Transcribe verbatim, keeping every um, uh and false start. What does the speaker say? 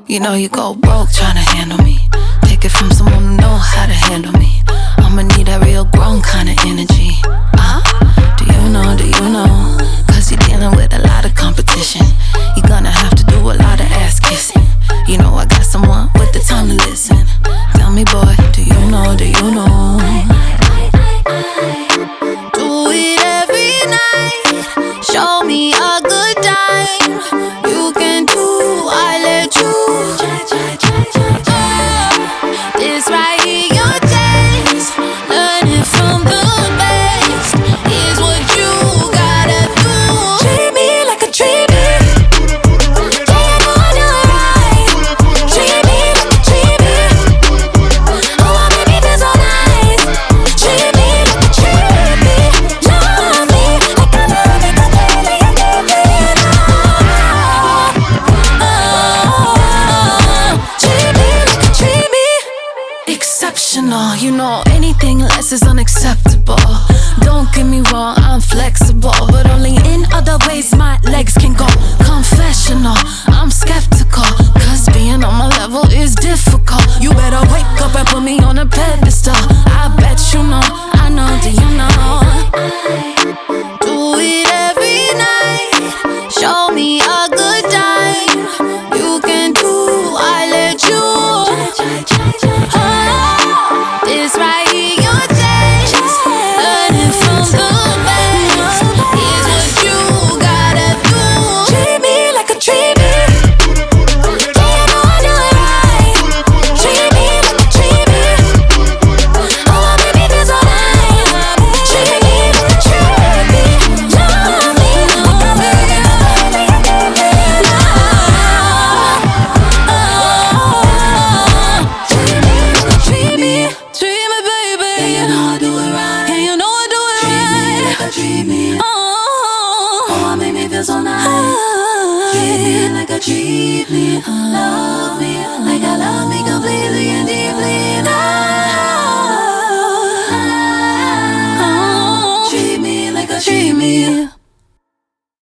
You know you go broke tryna handle me. Take it from someone who know how to handle me. I'ma need that real grown kind of energy. Uh, do you know, do you know? Cause you're dealing with a lot of competition. You're gonna have to do a lot of ass kissing. You know I got someone with the time to listen. Tell me boy, do you know, do you know? Do it every night. Show me a good time. You can do, I let you. Oh, this right here, your taste. Learn it from the best. Here's what you gotta do. Treat me like a treat me. Yeah, you know I do it right. Treat me like a treat me. Oh, I make me feel so nice. Treat me like a treat me. Love me like I love it completely. I can't feel it now. Oh, treat me like a treat me. Exceptional, you know anything less is unacceptable. Don't get me wrong, I'm flexible, but only in other ways my legs can go. Confessional, I'm skeptical, cause being on my level is difficult. You better wake up and put me on a pedestal. I bet you know, I know, do you know? Do it every night. Show me a good time. You can do, I let you. Oh, this right here, your taste. Learn it from the best. Here's what you gotta do. Treat me like a treat me. Yeah, you know I do it right. Treat me like a treat me. Oh, I make me feel so nice. Treat me like a treat me. Love me like I love it completely. I can't feel it now. Oh, treat me like a treat me. Treat me, baby. Yeah, you know I do it right. Yeah, you know I do it right. Treat me like a treat me. Oh, oh, I make me feel so nice. Treat me like a treat me. Love me like I love me completely and deeply.